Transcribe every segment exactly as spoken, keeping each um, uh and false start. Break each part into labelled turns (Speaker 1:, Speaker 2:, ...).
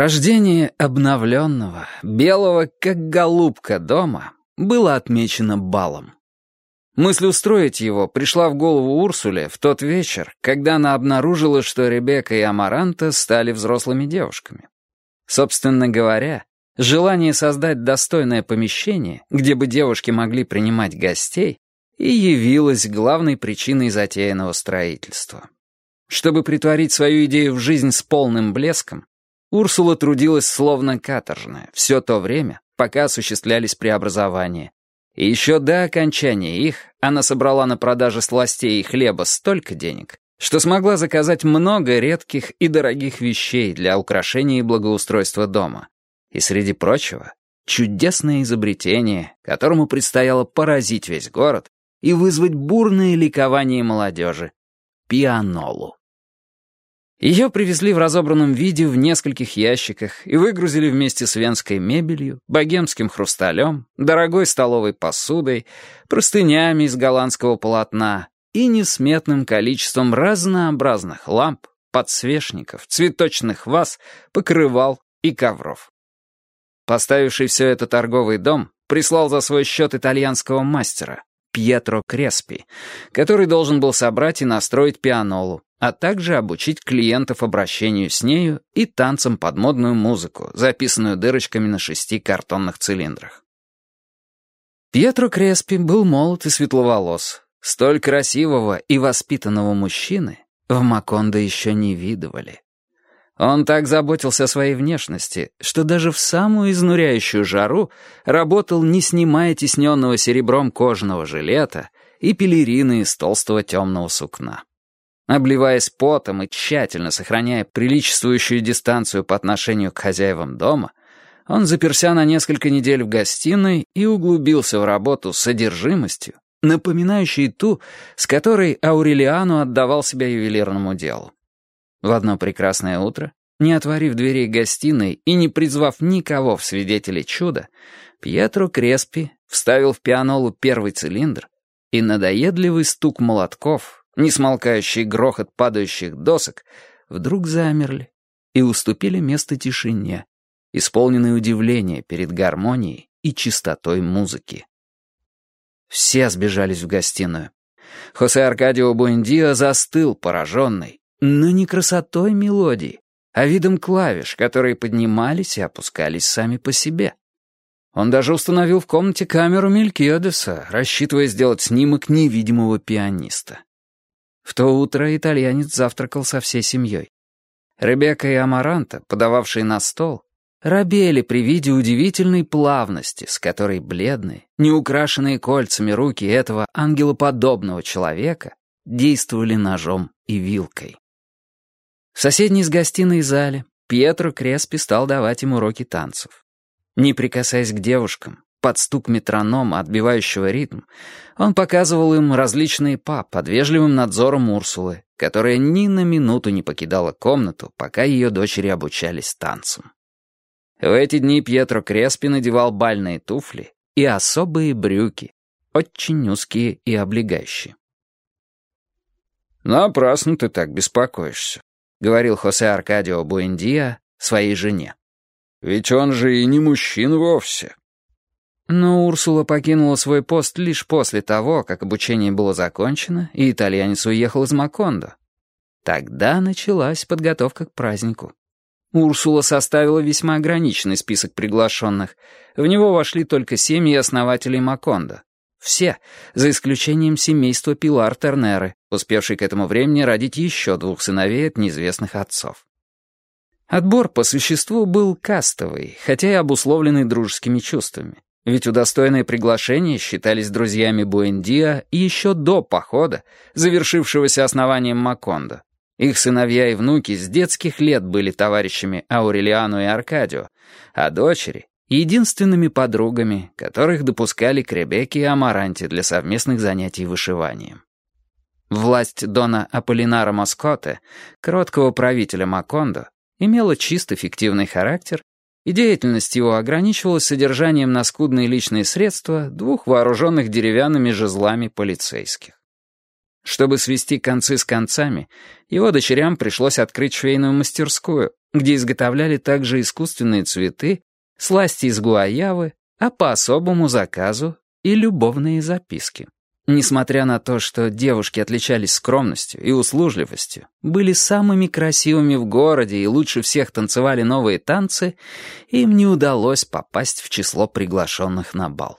Speaker 1: Рождение обновленного, белого, как голубка дома, было отмечено балом. Мысль устроить его пришла в голову Урсуле в тот вечер, когда она обнаружила, что Ребекка и Амаранта стали взрослыми девушками. Собственно говоря, желание создать достойное помещение, где бы девушки могли принимать гостей, и явилось главной причиной затеянного строительства. Чтобы притворить свою идею в жизнь с полным блеском, Урсула трудилась словно каторжная все то время, пока осуществлялись преобразования. И еще до окончания их она собрала на продаже сластей и хлеба столько денег, что смогла заказать много редких и дорогих вещей для украшения и благоустройства дома. И, среди прочего, чудесное изобретение, которому предстояло поразить весь город и вызвать бурное ликование молодежи — пианолу. Ее привезли в разобранном виде в нескольких ящиках и выгрузили вместе с венской мебелью, богемским хрусталем, дорогой столовой посудой, простынями из голландского полотна и несметным количеством разнообразных ламп, подсвечников, цветочных ваз, покрывал и ковров. Поставивший все это торговый дом прислал за свой счет итальянского мастера, Пьетро Креспи, который должен был собрать и настроить пианолу, а также обучить клиентов обращению с нею и танцам под модную музыку, записанную дырочками на шести картонных цилиндрах. Пьетро Креспи был молод и светловолос. Столь красивого и воспитанного мужчины в Макондо еще не видывали. Он так заботился о своей внешности, что даже в самую изнуряющую жару работал, не снимая тисненного серебром кожаного жилета и пелерины из толстого темного сукна. Обливаясь потом и тщательно сохраняя приличествующую дистанцию по отношению к хозяевам дома, он заперся на несколько недель в гостиной и углубился в работу с содержимостью, напоминающей ту, с которой Аурелиану отдавал себя ювелирному делу. В одно прекрасное утро, не отворив дверей гостиной и не призвав никого в свидетели чуда, Пьетро Креспи вставил в пианолу первый цилиндр, и надоедливый стук молотков, несмолкающий грохот падающих досок, вдруг замерли и уступили место тишине, исполненной удивления перед гармонией и чистотой музыки. Все сбежались в гостиную. Хосе Аркадио Буэндиа застыл, пораженный, но не красотой мелодии, а видом клавиш, которые поднимались и опускались сами по себе. Он даже установил в комнате камеру Мелькиадеса, рассчитывая сделать снимок невидимого пианиста. В то утро итальянец завтракал со всей семьей. Ребекка и Амаранта, подававшие на стол, робели при виде удивительной плавности, с которой бледные, неукрашенные кольцами руки этого ангелоподобного человека действовали ножом и вилкой. В соседней с гостиной зале Пьетро Креспи стал давать им уроки танцев. Не прикасаясь к девушкам, под стук метронома, отбивающего ритм, он показывал им различные па под вежливым надзором Урсулы, которая ни на минуту не покидала комнату, пока ее дочери обучались танцам. В эти дни Пьетро Креспи надевал бальные туфли и особые брюки, очень узкие и облегающие. «Напрасно ты так беспокоишься», — говорил Хосе Аркадио Буэндиа своей жене. «Ведь он же и не мужчина вовсе». Но Урсула покинула свой пост лишь после того, как обучение было закончено, и итальянец уехал из Макондо. Тогда началась подготовка к празднику. Урсула составила весьма ограниченный список приглашенных. В него вошли только семьи основателей Макондо. Все, за исключением семейства Пилар Тернеры, успевшей к этому времени родить еще двух сыновей от неизвестных отцов. Отбор по существу был кастовый, хотя и обусловленный дружескими чувствами. Ведь удостоенные приглашения считались друзьями Буэндиа еще до похода, завершившегося основанием Макондо. Их сыновья и внуки с детских лет были товарищами Аурелиану и Аркадио, а дочери — единственными подругами, которых допускали к Ребекке и Амаранте для совместных занятий вышиванием. Власть дона Аполлинара Маскотте, кроткого правителя Макондо, имела чисто фиктивный характер, и деятельность его ограничивалась содержанием на скудные личные средства двух вооруженных деревянными жезлами полицейских. Чтобы свести концы с концами, его дочерям пришлось открыть швейную мастерскую, где изготовляли также искусственные цветы, сласти из гуаявы, а по особому заказу и любовные записки. Несмотря на то, что девушки отличались скромностью и услужливостью, были самыми красивыми в городе и лучше всех танцевали новые танцы, им не удалось попасть в число приглашенных на бал.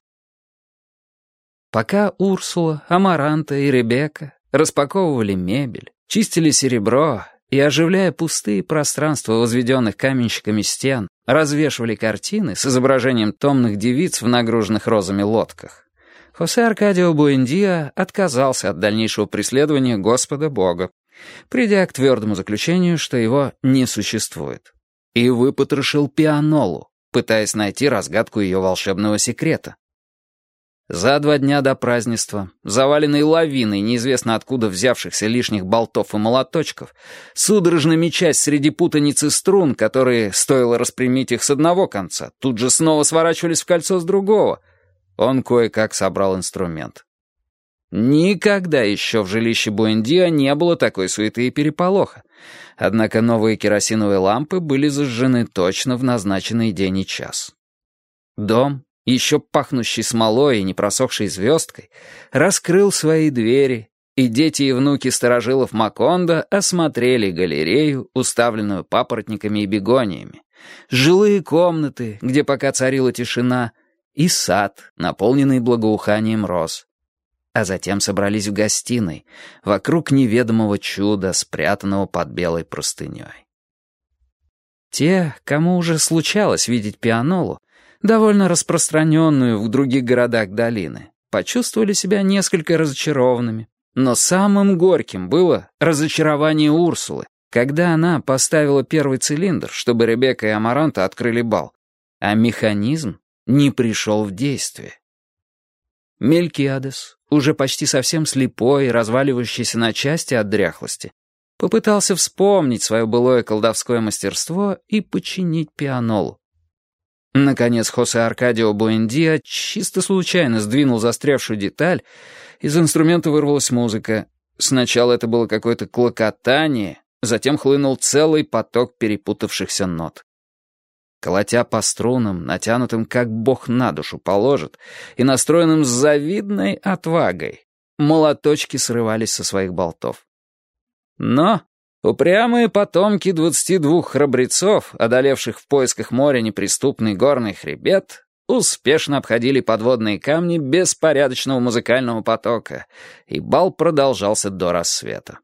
Speaker 1: Пока Урсула, Амаранта и Ребекка распаковывали мебель, чистили серебро и, оживляя пустые пространства возведенных каменщиками стен, развешивали картины с изображением томных девиц в нагруженных розами лодках, Хосе Аркадио Буэндиа отказался от дальнейшего преследования Господа Бога, придя к твердому заключению, что его не существует, и выпотрошил пианолу, пытаясь найти разгадку ее волшебного секрета. За два дня до празднества, заваленный лавиной неизвестно откуда взявшихся лишних болтов и молоточков, судорожно мечась среди путаницы струн, которые, стоило распрямить их с одного конца, тут же снова сворачивались в кольцо с другого, он кое-как собрал инструмент. Никогда еще в жилище Буэндиа не было такой суеты и переполоха, однако новые керосиновые лампы были зажжены точно в назначенный день и час. Дом, еще пахнущий смолой и не просохшей звездкой, раскрыл свои двери, и дети и внуки старожилов Макондо осмотрели галерею, уставленную папоротниками и бегониями, жилые комнаты, где пока царила тишина, и сад, наполненный благоуханием роз. А затем собрались в гостиной, вокруг неведомого чуда, спрятанного под белой простыней. Те, кому уже случалось видеть пианолу, довольно распространенную в других городах долины, почувствовали себя несколько разочарованными. Но самым горьким было разочарование Урсулы, когда она поставила первый цилиндр, чтобы Ребекка и Амаранта открыли бал, а механизм не пришел в действие. Мелькиадес, уже почти совсем слепой и разваливающийся на части от дряхлости, попытался вспомнить свое былое колдовское мастерство и починить пианолу. Наконец Хосе Аркадио Буэндиа чисто случайно сдвинул застрявшую деталь, из инструмента вырвалась музыка. Сначала это было какое-то клокотание, затем хлынул целый поток перепутавшихся нот. Колотя по струнам, натянутым как бог на душу положит, и настроенным с завидной отвагой, молоточки срывались со своих болтов. Но упрямые потомки двадцати двух храбрецов, одолевших в поисках моря неприступный горный хребет, успешно обходили подводные камни без порядочного музыкального потока, и бал продолжался до рассвета.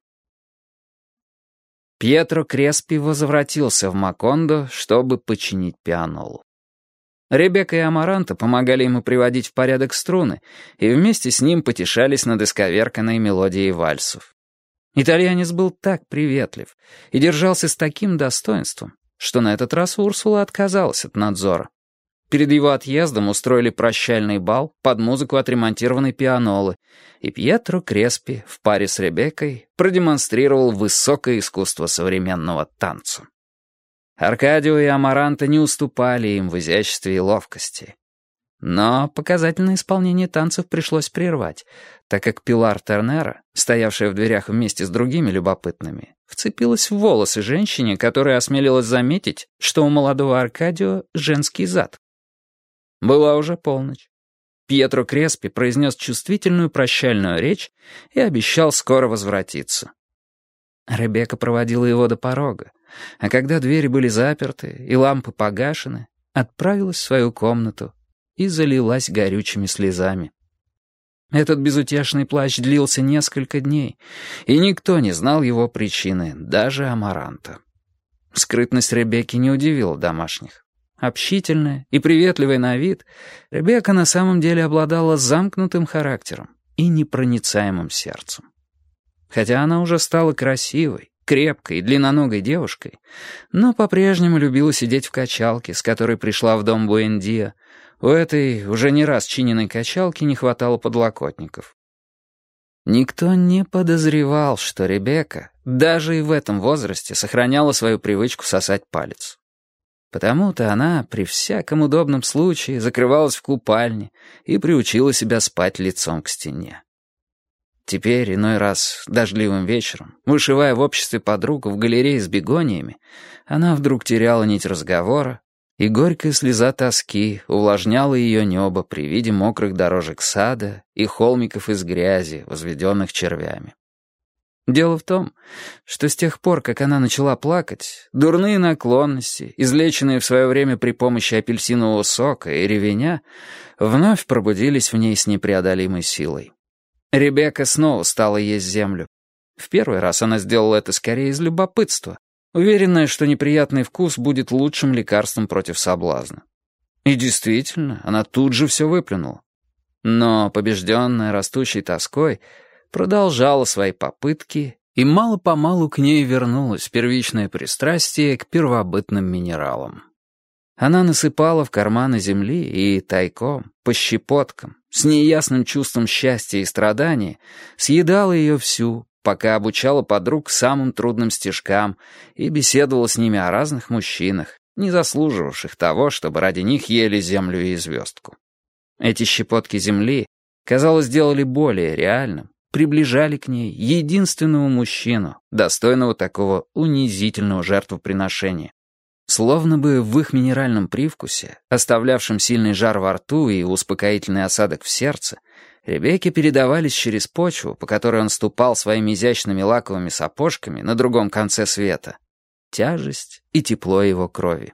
Speaker 1: Пьетро Креспи возвратился в Макондо, чтобы починить пианолу. Ребекка и Амаранта помогали ему приводить в порядок струны, и вместе с ним потешались над исковерканной мелодией вальсов. Итальянец был так приветлив и держался с таким достоинством, что на этот раз Урсула отказалась от надзора. Перед его отъездом устроили прощальный бал под музыку отремонтированной пианолы, и Пьетро Креспи в паре с Ребеккой продемонстрировал высокое искусство современного танца. Аркадио и Амаранта не уступали им в изяществе и ловкости. Но показательное исполнение танцев пришлось прервать, так как Пилар Тернера, стоявшая в дверях вместе с другими любопытными, вцепилась в волосы женщине, которая осмелилась заметить, что у молодого Аркадио женский зад. Была уже полночь. Пьетро Креспи произнес чувствительную прощальную речь и обещал скоро возвратиться. Ребекка проводила его до порога, а когда двери были заперты и лампы погашены, отправилась в свою комнату и залилась горючими слезами. Этот безутешный плач длился несколько дней, и никто не знал его причины, даже Амаранта. Скрытность Ребекки не удивила домашних. Общительная и приветливая на вид, Ребекка на самом деле обладала замкнутым характером и непроницаемым сердцем. Хотя она уже стала красивой, крепкой и длинноногой девушкой, но по-прежнему любила сидеть в качалке, с которой пришла в дом Буэндиа. У этой уже не раз чиненной качалки не хватало подлокотников. Никто не подозревал, что Ребекка даже и в этом возрасте сохраняла свою привычку сосать палец. Потому-то она при всяком удобном случае закрывалась в купальне и приучила себя спать лицом к стене. Теперь, иной раз, дождливым вечером, вышивая в обществе подруг в галерее с бегониями, она вдруг теряла нить разговора, и горькая слеза тоски увлажняла ее небо при виде мокрых дорожек сада и холмиков из грязи, возведенных червями. Дело в том, что с тех пор, как она начала плакать, дурные наклонности, излеченные в свое время при помощи апельсинового сока и ревеня, вновь пробудились в ней с непреодолимой силой. Ребекка снова стала есть землю. В первый раз она сделала это скорее из любопытства, уверенная, что неприятный вкус будет лучшим лекарством против соблазна. И действительно, она тут же все выплюнула. Но, побежденная растущей тоской, продолжала свои попытки, и мало-помалу к ней вернулось первичное пристрастие к первобытным минералам. Она насыпала в карманы земли и тайком, по щепоткам, с неясным чувством счастья и страдания, съедала ее всю, пока обучала подруг самым трудным стишкам и беседовала с ними о разных мужчинах, не заслуживавших того, чтобы ради них ели землю и звездку. Эти щепотки земли, казалось, делали более реальным, приближали к ней единственного мужчину, достойного такого унизительного жертвоприношения. Словно бы в их минеральном привкусе, оставлявшем сильный жар во рту и успокоительный осадок в сердце, Ребекке передавались через почву, по которой он ступал своими изящными лаковыми сапожками на другом конце света, тяжесть и тепло его крови.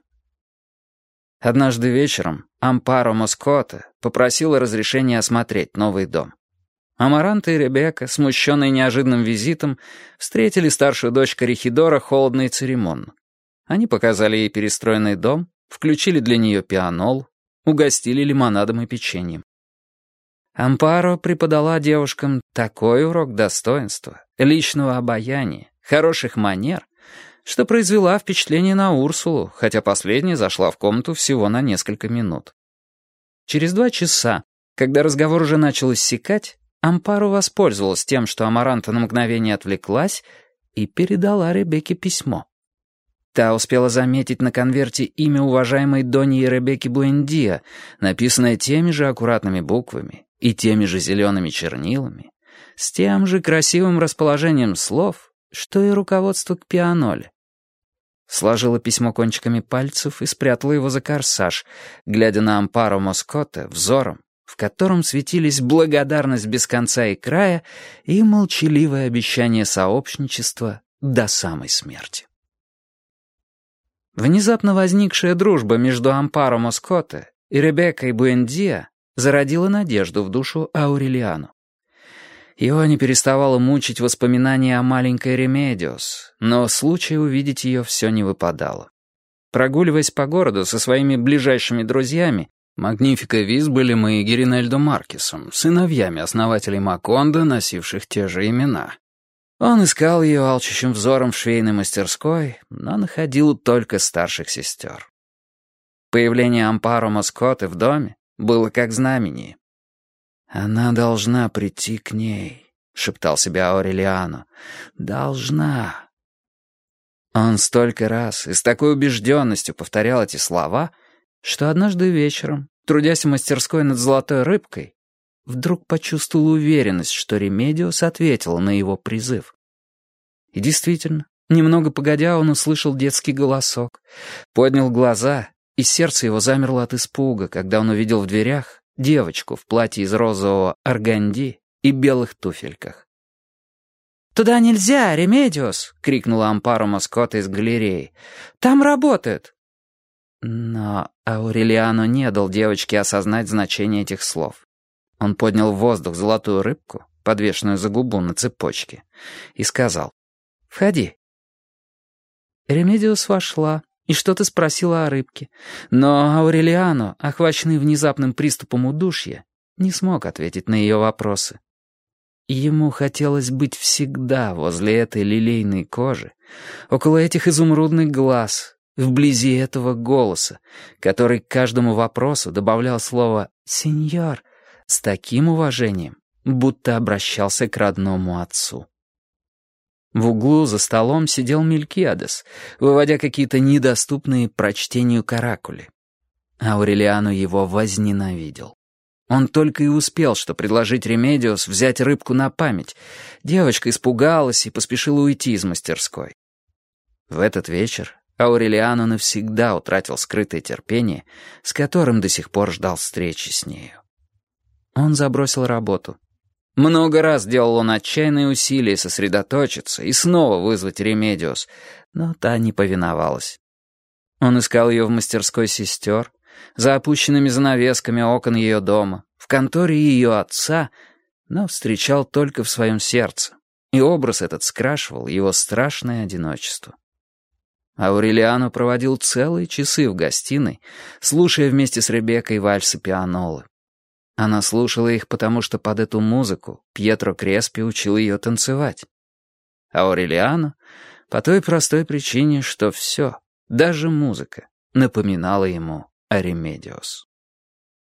Speaker 1: Однажды вечером Ампаро Москотто попросила разрешения осмотреть новый дом. Амаранта и Ребекка, смущенные неожиданным визитом, встретили старшую дочь Коррехидора холодно и церемонно. Они показали ей перестроенный дом, включили для нее пианол, угостили лимонадом и печеньем. Ампаро преподала девушкам такой урок достоинства, личного обаяния, хороших манер, что произвела впечатление на Урсулу, хотя последняя зашла в комнату всего на несколько минут. Через два часа, когда разговор уже начал иссякать, Ампаро воспользовалась тем, что Амаранта на мгновение отвлеклась, и передала Ребекке письмо. Та успела заметить на конверте имя уважаемой Доньи Ребекки Буэндиа, написанное теми же аккуратными буквами и теми же зелеными чернилами, с тем же красивым расположением слов, что и руководство к пианоле. Сложила письмо кончиками пальцев и спрятала его за корсаж, глядя на Ампаро Москотто взором, в котором светились благодарность без конца и края и молчаливое обещание сообщничества до самой смерти. Внезапно возникшая дружба между Ампаро Москотто и Ребеккой Буэндиа зародила надежду в душу Аурелиану. Его не переставало мучить воспоминания о маленькой Ремедиос, но случая увидеть ее все не выпадало. Прогуливаясь по городу со своими ближайшими друзьями, Магнифико Висбелем и Геринальдо Маркесом, сыновьями основателей Макондо, носивших те же имена, он искал ее алчущим взором в швейной мастерской, но находил только старших сестер. Появление Ампаро Москотто в доме было как знамение. «Она должна прийти к ней», — шептал себе Аурелиано. «Должна». Он столько раз и с такой убежденностью повторял эти слова, что однажды вечером, трудясь в мастерской над золотой рыбкой, вдруг почувствовал уверенность, что Ремедиос ответила на его призыв. И действительно, немного погодя, он услышал детский голосок, поднял глаза, и сердце его замерло от испуга, когда он увидел в дверях девочку в платье из розового органди и белых туфельках. «Туда нельзя, Ремедиос!» — крикнула Ампаро Москотто из галереи. «Там работают!» Но Аурелиано не дал девочке осознать значение этих слов. Он поднял в воздух золотую рыбку, подвешенную за губу на цепочке, и сказал: «Входи». Ремедиос вошла и что-то спросила о рыбке, но Аурелиано, охваченный внезапным приступом удушья, не смог ответить на ее вопросы. Ему хотелось быть всегда возле этой лилейной кожи, около этих изумрудных глаз, вблизи этого голоса, который к каждому вопросу добавлял слово «сеньор» с таким уважением, будто обращался к родному отцу. В углу за столом сидел Мелькиадес, выводя какие-то недоступные прочтению каракули. Аурелиано его возненавидел. Он только и успел, что предложить Ремедиус взять рыбку на память. Девочка испугалась и поспешила уйти из мастерской. В этот вечер Аурелиано навсегда утратил скрытое терпение, с которым до сих пор ждал встречи с нею. Он забросил работу. Много раз делал он отчаянные усилия сосредоточиться и снова вызвать Ремедиус, но та не повиновалась. Он искал ее в мастерской сестер, за опущенными занавесками окон ее дома, в конторе ее отца, но встречал только в своем сердце, и образ этот скрашивал его страшное одиночество. Аурелиано проводил целые часы в гостиной, слушая вместе с Ребеккой вальсы пианолы. Она слушала их, потому что под эту музыку Пьетро Креспи учил ее танцевать. Аурелиано по той простой причине, что все, даже музыка, напоминала ему о Ремедиус.